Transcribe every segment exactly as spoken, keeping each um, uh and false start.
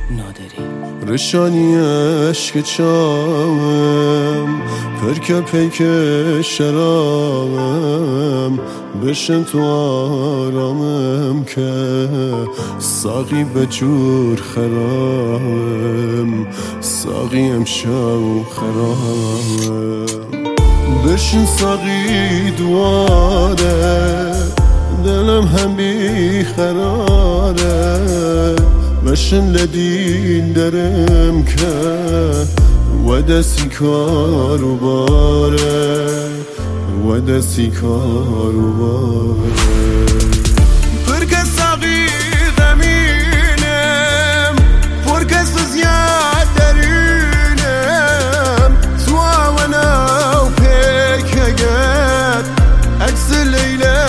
نادری رشانی عشق چاوم پرک پیک شرابم بشن تو آرامم که ساقی به جور خرامم ساقی امشب خرامم بشین ساقی دواره دلم هم بی خراره بشن لدین درم که و دستی کارو باره و دستی کارو باره پرک ساقی غمینم پرک سوزیاد درینم تو آوانا و پیکگت عکس لیلا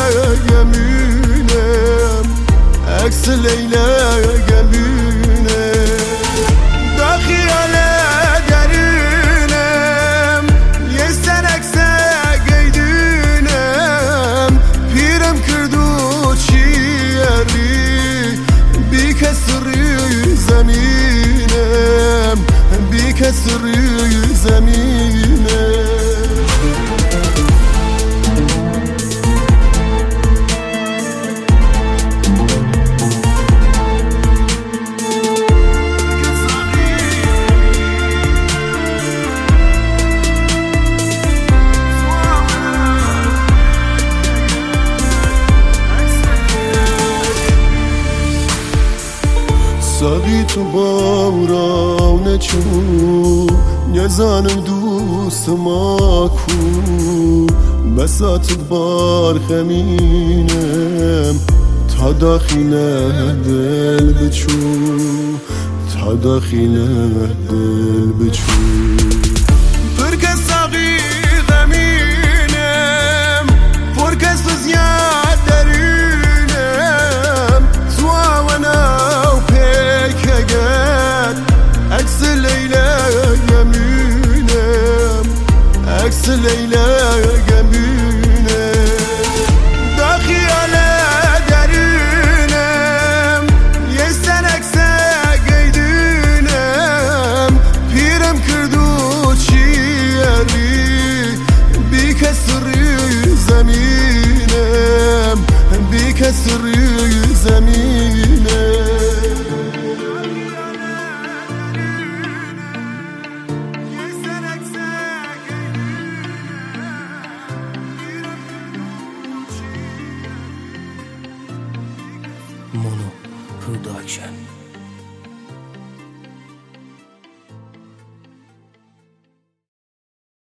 گمینم عکس لیلا کسری زمینه ساقی تو باران چو نزانم دوست ما کو بساتت بار خمینم تا داخل دل بچو تا داخل دل بچو پرک ساقی غمینم پرک سوزیاد درینم تو آوانا و پیکگت عکس لیلا عکس لیلا گمینه دا خیاله درینم یه سن عکس گیدینم پیرم کردو چیاری بی کسری زمینم بی کسری زمینه Mono Production.